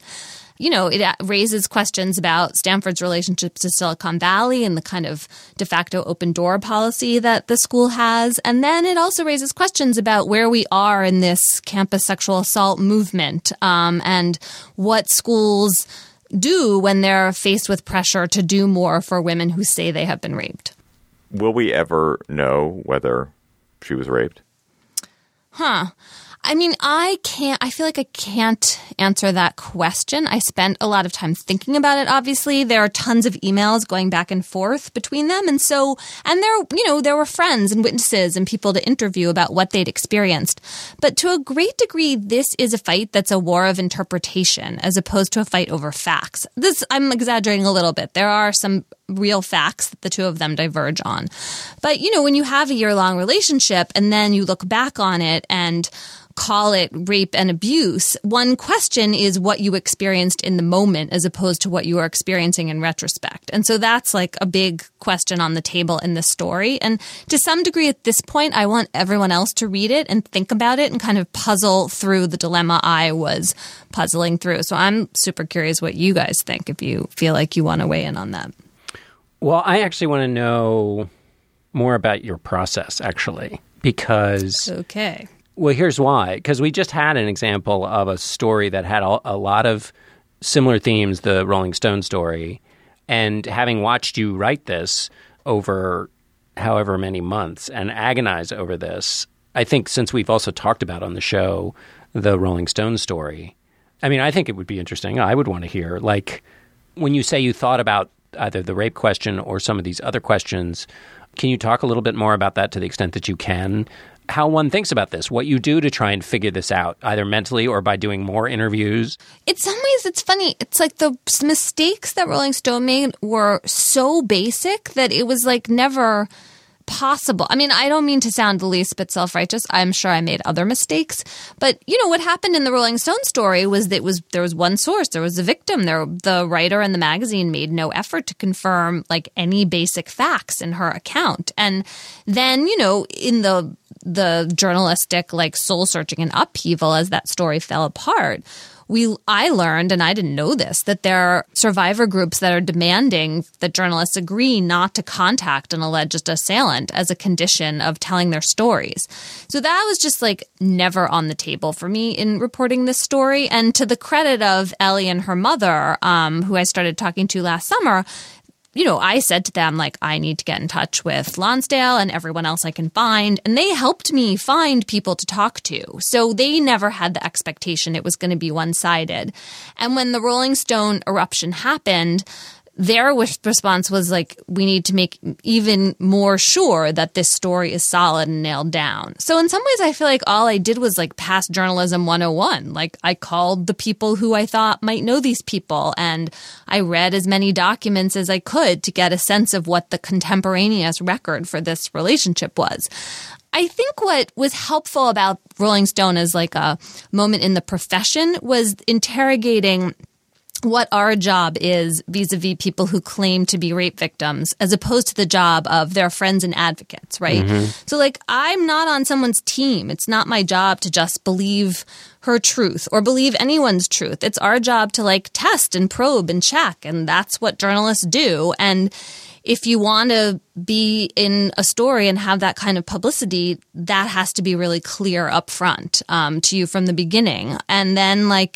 It raises questions about Stanford's relationships to Silicon Valley and the kind of de facto open door policy that the school has. And then it also raises questions about where we are in this campus sexual assault movement and what schools do when they're faced with pressure to do more for women who say they have been raped. Will we ever know whether she was raped? I mean, I feel like I can't answer that question. I spent a lot of time thinking about it, obviously. There are tons of emails going back and forth between them. And there were friends and witnesses and people to interview about what they'd experienced. But to a great degree, this is a fight that's a war of interpretation as opposed to a fight over facts. I'm exaggerating a little bit. There are some real facts that the two of them diverge on. But, when you have a year-long relationship and then you look back on it and call it rape and abuse. One question is what you experienced in the moment as opposed to what you are experiencing in retrospect. And so that's like a big question on the table in the story. And to some degree at this point, I want everyone else to read it and think about it and kind of puzzle through the dilemma I was puzzling through. So I'm super curious what you guys think if you feel like you want to weigh in on that. Well, I actually want to know more about your process, actually, because... Okay. Well, here's why. Because we just had an example of a story that had a lot of similar themes, the Rolling Stone story. And having watched you write this over however many months and agonize over this, I think since we've also talked about on the show the Rolling Stone story, I mean, I think it would be interesting. I would want to hear, like, when you say you thought about either the rape question or some of these other questions, can you talk a little bit more about that to the extent that you can? How one thinks about this, what you do to try and figure this out, either mentally or by doing more interviews. In some ways, it's funny. It's like the mistakes that Rolling Stone made were so basic that it was like never possible. I mean, I don't mean to sound the least bit self-righteous. I'm sure I made other mistakes. But, you know, what happened in the Rolling Stone story was that there was one source. There was a victim. The writer and the magazine made no effort to confirm like any basic facts in her account. And then, you know, in the journalistic like soul searching and upheaval as that story fell apart, I learned, and I didn't know this, that there are survivor groups that are demanding that journalists agree not to contact an alleged assailant as a condition of telling their stories. So that was just like never on the table for me in reporting this story. And to the credit of Ellie and her mother, who I started talking to last summer, you know, I said to them, like, I need to get in touch with Lonsdale and everyone else I can find. And they helped me find people to talk to. So they never had the expectation it was going to be one-sided. And when the Rolling Stone eruption happened, their response was like, we need to make even more sure that this story is solid and nailed down. So in some ways, I feel like all I did was like pass journalism 101. Like I called the people who I thought might know these people, and I read as many documents as I could to get a sense of what the contemporaneous record for this relationship was. I think what was helpful about Rolling Stone as like a moment in the profession was interrogating what our job is vis-a-vis people who claim to be rape victims as opposed to the job of their friends and advocates, right? Mm-hmm. So like I'm not on someone's team. It's not my job to just believe her truth or believe anyone's truth. It's our job to like test and probe and check, and that's what journalists do. And if you want to be in a story and have that kind of publicity, that has to be really clear up front to you from the beginning. And then like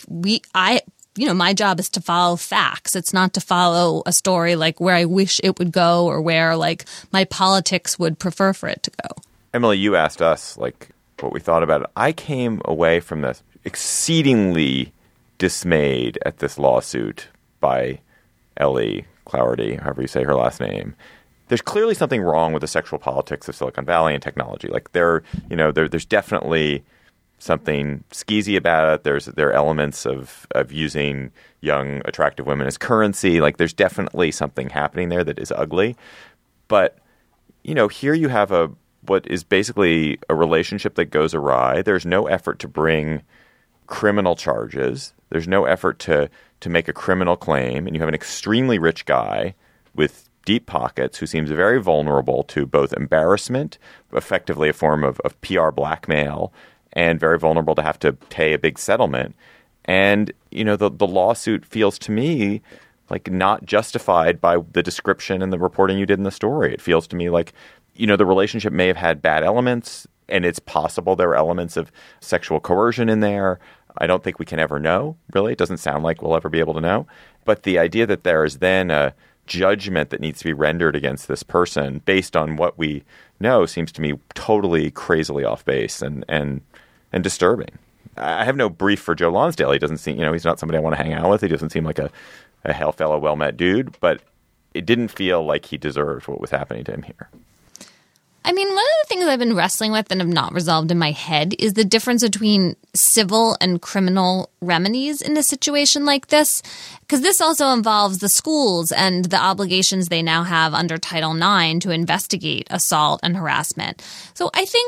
my job is to follow facts. It's not to follow a story like where I wish it would go or where like my politics would prefer for it to go. Emily, you asked us like what we thought about it. I came away from this exceedingly dismayed at this lawsuit by Ellie Clougherty, however you say her last name. There's clearly something wrong with the sexual politics of Silicon Valley and technology. Like there's definitely something skeezy about it. There are elements of using young, attractive women as currency. Like there's definitely something happening there that is ugly. But, you know, here you have what is basically a relationship that goes awry. There's no effort to bring criminal charges. There's no effort to make a criminal claim. And you have an extremely rich guy with deep pockets who seems very vulnerable to both embarrassment, effectively a form of PR blackmail, and very vulnerable to have to pay a big settlement. And, you know, the lawsuit feels to me like not justified by the description and the reporting you did in the story. It feels to me like, you know, the relationship may have had bad elements, and it's possible there are elements of sexual coercion in there. I don't think we can ever know, really. It doesn't sound like we'll ever be able to know. But the idea that there is then a judgment that needs to be rendered against this person based on what we know seems to me totally crazily off base and disturbing. I have no brief for Joe Lonsdale. He doesn't seem, he's not somebody I want to hang out with. He doesn't seem like a hail fellow, well-met dude, but it didn't feel like he deserved what was happening to him here. I mean, one of the things I've been wrestling with and have not resolved in my head is the difference between civil and criminal remedies in a situation like this, because this also involves the schools and the obligations they now have under Title IX to investigate assault and harassment. So I think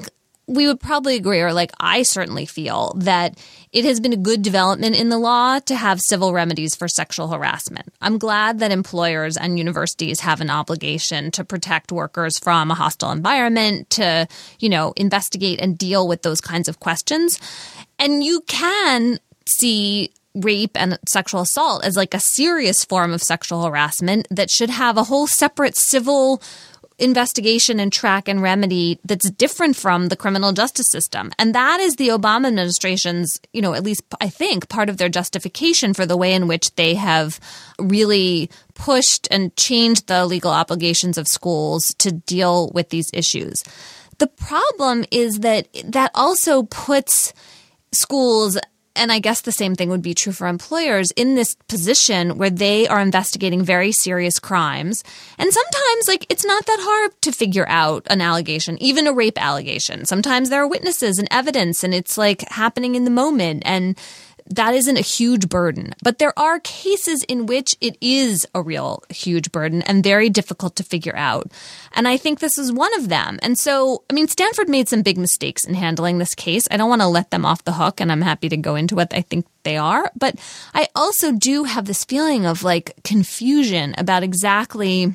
we would probably agree, or like I certainly feel, that it has been a good development in the law to have civil remedies for sexual harassment. I'm glad that employers and universities have an obligation to protect workers from a hostile environment, to, investigate and deal with those kinds of questions. And you can see rape and sexual assault as like a serious form of sexual harassment that should have a whole separate civil investigation and track and remedy that's different from the criminal justice system. And that is the Obama administration's, at least I think, part of their justification for the way in which they have really pushed and changed the legal obligations of schools to deal with these issues. The problem is that also puts schools, and I guess the same thing would be true for employers, in this position where they are investigating very serious crimes. And sometimes, it's not that hard to figure out an allegation, even a rape allegation. Sometimes there are witnesses and evidence, and it's happening in the moment. And that isn't a huge burden. But there are cases in which it is a real huge burden and very difficult to figure out. And I think this is one of them. And so, Stanford made some big mistakes in handling this case. I don't want to let them off the hook, and I'm happy to go into what I think they are. But I also do have this feeling of confusion about exactly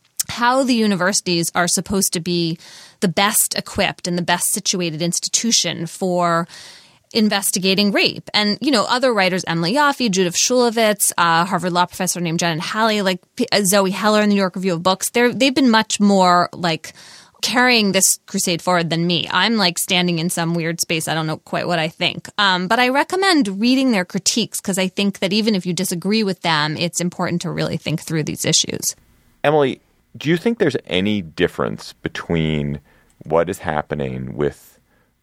how the universities are supposed to be the best equipped and the best situated institution for investigating rape. And, other writers, Emily Yoffe, Judith Shulevitz, Harvard law professor named Janet Halley, Zoe Heller in the New York Review of Books, they've been much more carrying this crusade forward than me. I'm standing in some weird space. I don't know quite what I think. But I recommend reading their critiques, because I think that even if you disagree with them, it's important to really think through these issues. Emily, do you think there's any difference between what is happening with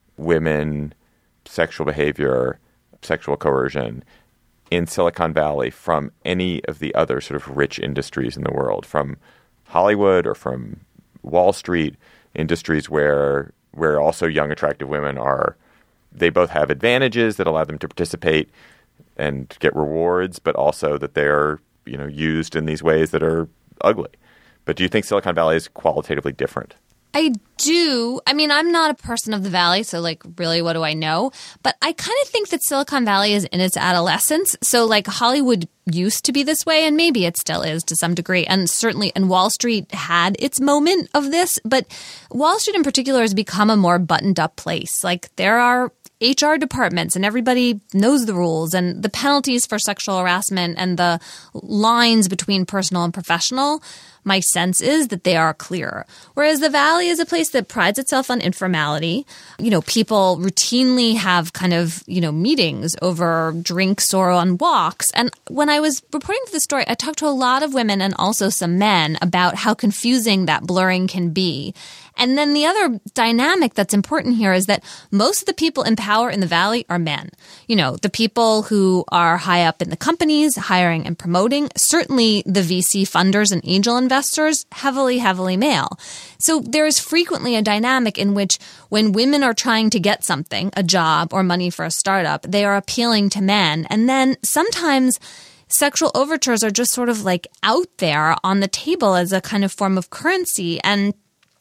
women, sexual behavior, sexual coercion in Silicon Valley from any of the other sort of rich industries in the world, from Hollywood or from Wall Street, industries where also young, attractive women they both have advantages that allow them to participate and get rewards, but also that they're, used in these ways that are ugly. But do you think Silicon Valley is qualitatively different? I do. I'm not a person of the Valley, so really, what do I know? But I kind of think that Silicon Valley is in its adolescence. So Hollywood used to be this way, and maybe it still is to some degree. And certainly, and Wall Street had its moment of this. But Wall Street in particular has become a more buttoned up place. There are HR departments and everybody knows the rules, and the penalties for sexual harassment and the lines between personal and professional, my sense is that they are clear. Whereas the Valley is a place that prides itself on informality. People routinely have kind of, meetings over drinks or on walks. And when I was reporting for the story, I talked to a lot of women and also some men about how confusing that blurring can be. And then the other dynamic that's important here is that most of the people in power in the Valley are men. The people who are high up in the companies, hiring and promoting, certainly the VC funders and angel investors, heavily, heavily male. So there is frequently a dynamic in which when women are trying to get something, a job or money for a startup, they are appealing to men. And then sometimes sexual overtures are just sort of out there on the table as a kind of form of currency. And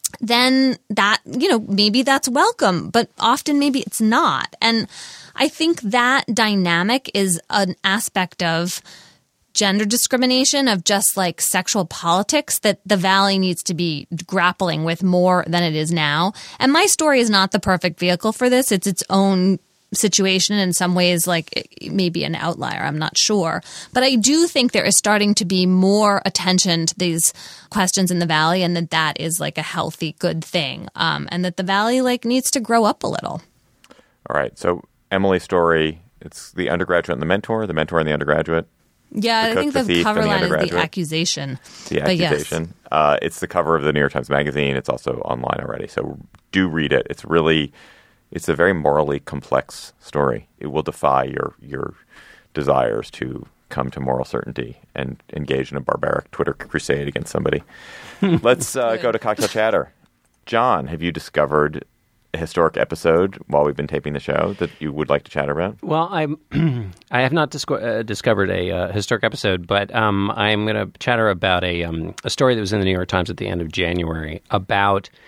then that, maybe that's welcome, but often maybe it's not. And I think that dynamic is an aspect of gender discrimination, of just sexual politics, that the Valley needs to be grappling with more than it is now. And my story is not the perfect vehicle for this. It's its own situation in some ways, it may be an outlier. I'm not sure. But I do think there is starting to be more attention to these questions in the Valley, and that is a healthy, good thing. And that the Valley needs to grow up a little. All right. So Emily's story, it's the undergraduate and the mentor and the undergraduate. Yeah, I think the cover line is the accusation. The accusation. Yes. It's the cover of the New York Times Magazine. It's also online already. So do read it. It's a very morally complex story. It will defy your desires to come to moral certainty and engage in a barbaric Twitter crusade against somebody. Let's go to Cocktail Chatter. John, have you discovered a historic episode while we've been taping the show that you would like to chat about? Well, I have not discovered a historic episode, but I'm going to chatter about a story that was in the New York Times at the end of January about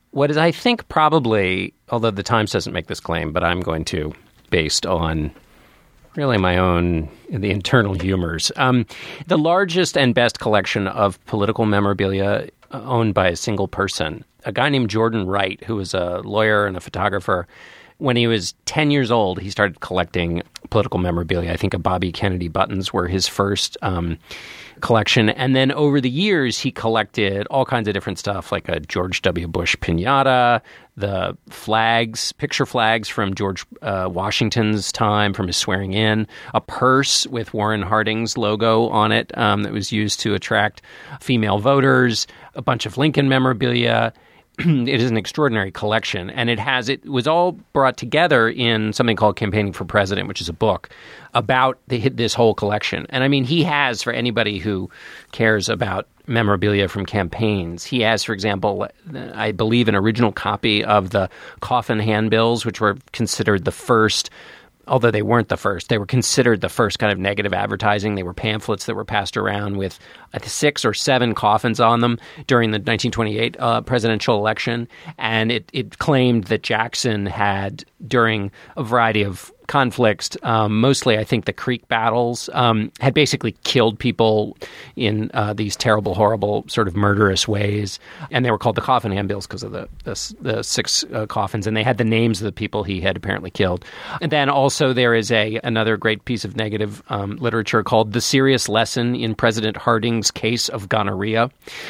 what is, I think, probably, although the Times doesn't make this claim, but I'm going to, based on really my own, the internal humors. The largest and best collection of political memorabilia owned by a single person, a guy named Jordan Wright, who was a lawyer and a photographer. When he was 10 years old, he started collecting political memorabilia. I think Bobby Kennedy buttons were his first collection. And then over the years, he collected all kinds of different stuff, like a George W. Bush piñata, the flags, picture flags from George Washington's time, from his swearing in, a purse with Warren Harding's logo on it that was used to attract female voters, a bunch of Lincoln memorabilia. It is an extraordinary collection, and it was all brought together in something called Campaigning for President, which is a book about this whole collection. And I mean, he has, for anybody who cares about memorabilia from campaigns, he has, for example, I believe an original copy of the coffin handbills, which were considered the first. Although they weren't the first, they were considered the first kind of negative advertising. They were pamphlets that were passed around with 6 or 7 coffins on them during the 1928 presidential election. And it claimed that Jackson had, during a variety of conflicts, mostly I think the Creek battles, had basically killed people in these terrible, horrible, sort of murderous ways. And they were called the coffin handbills because of the 6 coffins. And they had the names of the people he had apparently killed. And then also there is another great piece of negative literature called The Serious Lesson in President Harding's Case of Gonorrhea.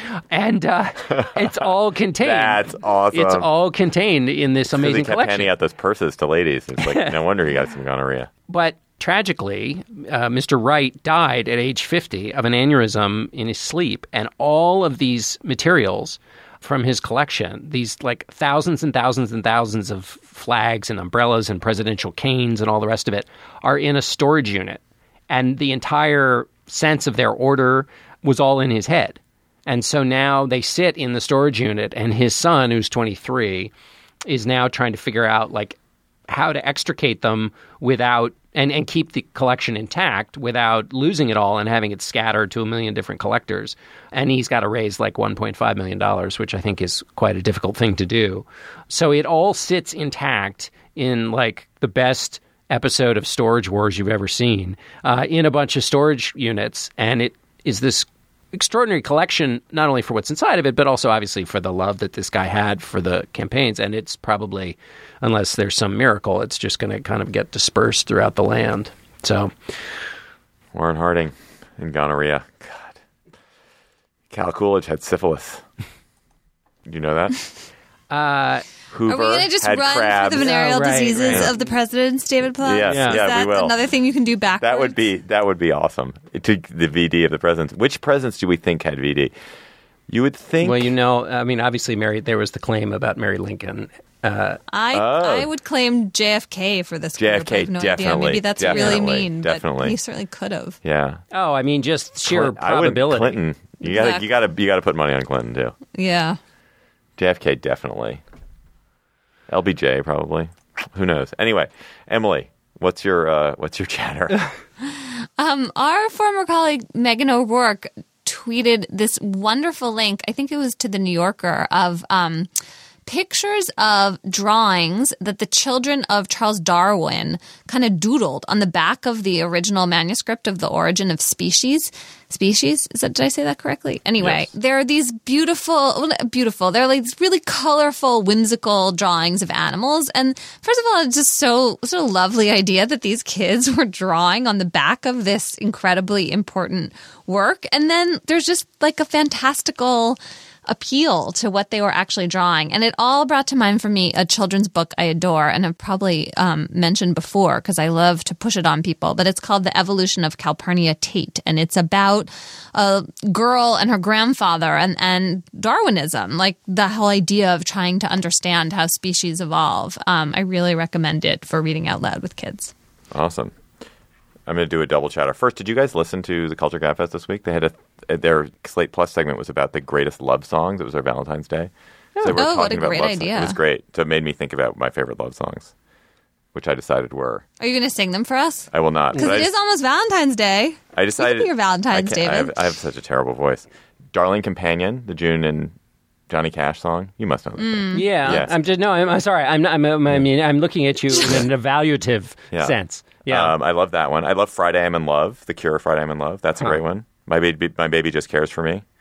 And it's all contained. That's awesome. It's all contained in this amazing he kept collection. handing out those purses to ladies. It's like, no wonder he got some gonorrhea. But tragically, Mr. Wright died at age 50 of an aneurysm in his sleep, and all of these materials from his collection, these like thousands and thousands and thousands of flags and umbrellas and presidential canes and all the rest of it, are in a storage unit. And the entire sense of their order was all in his head. And so now they sit in the storage unit, and his son, who's 23, is now trying to figure out like how to extricate them without and keep the collection intact without losing it all and having it scattered to a million different collectors. And he's got to raise like $1.5 million, which I think is quite a difficult thing to do. So it all sits intact in like the best episode of Storage Wars you've ever seen, in a bunch of storage units. And it is this extraordinary collection, not only for what's inside of it, but also obviously for the love that this guy had for the campaigns. And it's probably, unless there's some miracle, it's just going to kind of get dispersed throughout the land. So, Warren Harding and gonorrhea. God. Cal Coolidge had syphilis. Do you know that? Hoover Are we going to just had run crabs. through the venereal diseases right. of the presidents, David Plum? Yes, Is yeah, that we will. another thing you can do backwards? That would be awesome. To the VD of the presidents. Which presidents do we think had VD? You would think. Well, I mean, obviously, there was the claim about Mary Lincoln. I would claim JFK for this group. JFK, I have no idea. definitely, Maybe that's definitely, really mean, definitely. but he certainly could have. Yeah. Oh, I mean, just sheer probability. Clinton. You got to put money on Clinton too. Yeah. JFK definitely. LBJ probably. Who knows? Anyway, Emily, what's your chatter? Our former colleague Megan O'Rourke tweeted this wonderful link. I think it was to the New Yorker of pictures of drawings that the children of Charles Darwin kind of doodled on the back of the original manuscript of The Origin of Species. Did I say that correctly? Anyway, yes. There are these beautiful. They're like these really colorful, whimsical drawings of animals. And first of all, it's just so lovely idea that these kids were drawing on the back of this incredibly important work. And then there's just like a fantastical appeal to what they were actually drawing. And it all brought to mind for me a children's book I adore and I've probably mentioned before because I love to push it on people. But it's called The Evolution of Calpurnia Tate. And it's about a girl and her grandfather and Darwinism, like the whole idea of trying to understand how species evolve. I really recommend it for reading out loud with kids. Awesome. I'm going to do a double chatter. First, did you guys listen to the Culture Gabfest this week? They had their Slate Plus segment was about the greatest love songs. It was their Valentine's Day. So they were talking what a about great love idea. Songs. It was great. So it made me think about my favorite love songs, which I decided were... Are you going to sing them for us? I will not. Because it is almost Valentine's Day. I decided... Your Valentine's, David. I have such a terrible voice. Darling Companion, the June and Johnny Cash song? You must know that. Yeah. Yes. I'm sorry. I'm looking at you in an evaluative sense. Yeah. I love that one. I love Friday I'm in Love, The Cure, Friday I'm in Love. That's a great one. My baby just cares for me.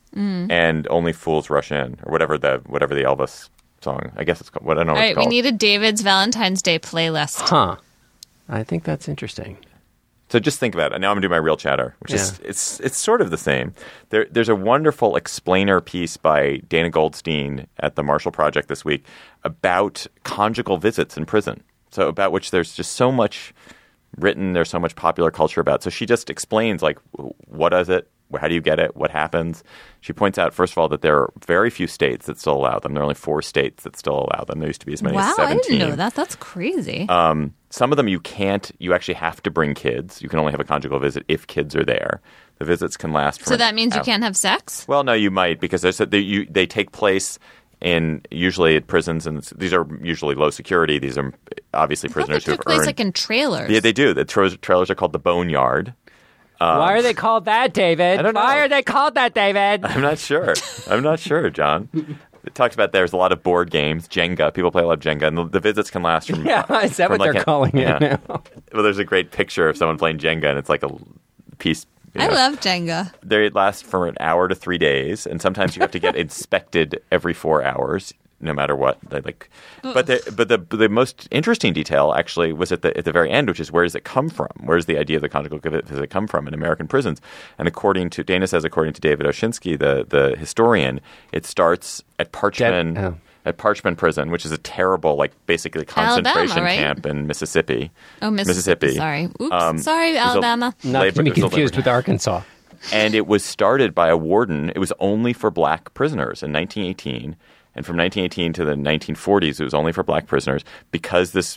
And Only Fools Rush In, or whatever the Elvis song. I guess it's called. I don't know what All it's right, called. we need a David's Valentine's Day playlist. Huh. I think that's interesting. So just think about it. Now I'm going to do my real chatter, which is it's sort of the same. There's a wonderful explainer piece by Dana Goldstein at the Marshall Project this week about conjugal visits in prison. So about which there's just so much written, there's so much popular culture about. So she just explains, like, what is it? How do you get it? What happens? She points out, first of all, that there are very few states that still allow them. There are only 4 states that still allow them. There used to be as many as 17. Wow, I didn't know that. That's crazy. Some of them you can't. You actually have to bring kids. You can only have a conjugal visit if kids are there. The visits can last from So that means you can't have sex? Well, no, you might, because they take place usually at prisons, and these are usually low security. These are obviously prisoners who have took place earned. like in trailers. Yeah, they do. The trailers are called the Boneyard. Why are they called that, David? I don't know. Why are they called that, David? I'm not sure, John. It talks about there's a lot of board games, Jenga. People play a lot of Jenga, and the visits can last from. Is that what they're calling it now? Well, there's a great picture of someone playing Jenga, and it's like a piece. I love Jenga. They last from an hour to 3 days, and sometimes you have to get inspected every 4 hours, no matter what. But the most interesting detail actually was at the very end, which is, where does it come from? Where does the idea of the conjugal visit come from in American prisons? And according to David Oshinsky, the historian, it starts at Parchman. At Parchman Prison, which is a terrible, basically concentration camp in Mississippi. Oh, Mississippi. Sorry. Oops. Sorry, Alabama. Not to be confused with Arkansas. And it was started by a warden. It was only for black prisoners in 1918. And from 1918 to the 1940s, it was only for black prisoners, because this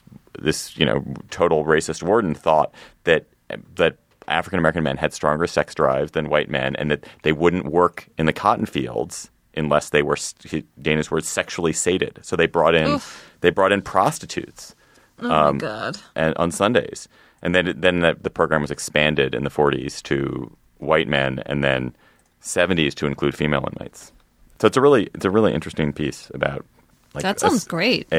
total racist warden thought that African-American men had stronger sex drives than white men, and that they wouldn't work in the cotton fields unless they were, Dana's words, sexually sated. So they brought in prostitutes. Oh my God! And on Sundays, and then the program was expanded in the 40s to white men, and then 70s to include female inmates. So it's a really interesting piece about. That sounds great.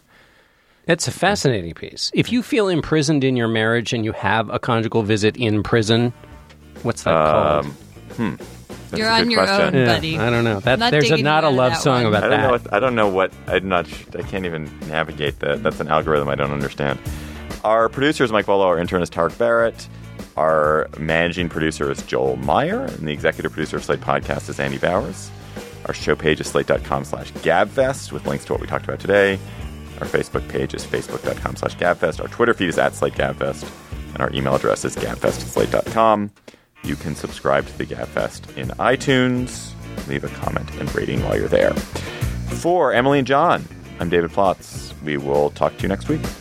It's a fascinating piece. If you feel imprisoned in your marriage and you have a conjugal visit in prison, what's that called? You're on your own, buddy. I don't know. There's not a love song about that. I don't know what. I can't even navigate that. That's an algorithm I don't understand. Our producer is Mike Volo. Our intern is Tarek Barrett. Our managing producer is Joel Meyer. And the executive producer of Slate Podcast is Andy Bowers. Our show page is slate.com/gabfest with links to what we talked about today. Our Facebook page is facebook.com/gabfest. Our Twitter feed is @SlateGabfest. And our email address is gabfest@slate.com. You can subscribe to the Gabfest in iTunes. Leave a comment and rating while you're there. For Emily and John, I'm David Plotz. We will talk to you next week.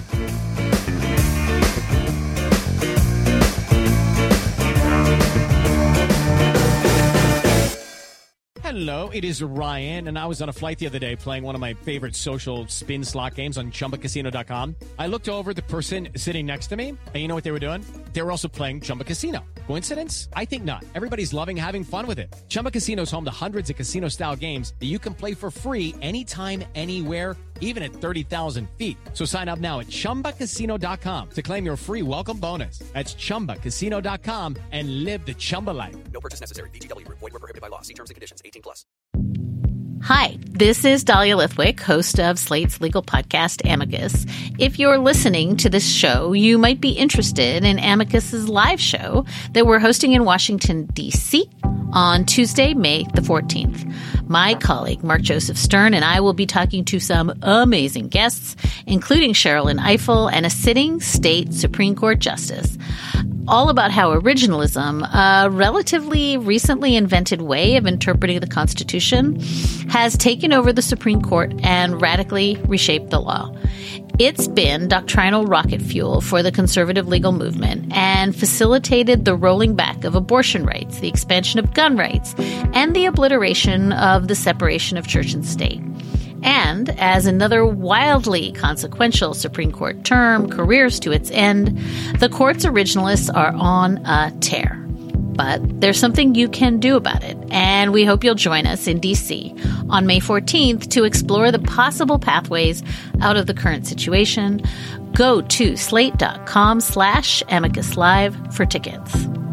Hello, it is Ryan, and I was on a flight the other day playing one of my favorite social spin slot games on ChumbaCasino.com. I looked over at the person sitting next to me, and you know what they were doing? They were also playing Chumba Casino. Coincidence? I think not. Everybody's loving having fun with it. Chumba Casino is home to hundreds of casino-style games that you can play for free anytime, anywhere, even at 30,000 feet. So sign up now at ChumbaCasino.com to claim your free welcome bonus. That's ChumbaCasino.com and live the Chumba life. No purchase necessary. VGW. Void where prohibited by law. See terms and conditions. 18+. Hi, this is Dahlia Lithwick, host of Slate's legal podcast, Amicus. If you're listening to this show, you might be interested in Amicus's live show that we're hosting in Washington, D.C. on Tuesday, May the 14th. My colleague, Mark Joseph Stern, and I will be talking to some amazing guests, including Sherilyn Ifill and a sitting state Supreme Court justice, all about how originalism, a relatively recently invented way of interpreting the Constitution, has taken over the Supreme Court and radically reshaped the law. It's been doctrinal rocket fuel for the conservative legal movement and facilitated the rolling back of abortion rights, the expansion of gun rights, and the obliteration of the separation of church and state. And as another wildly consequential Supreme Court term careers to its end, the court's originalists are on a tear. But there's something you can do about it, and we hope you'll join us in D.C. on May 14th to explore the possible pathways out of the current situation. Go to slate.com/Amicus Live for tickets.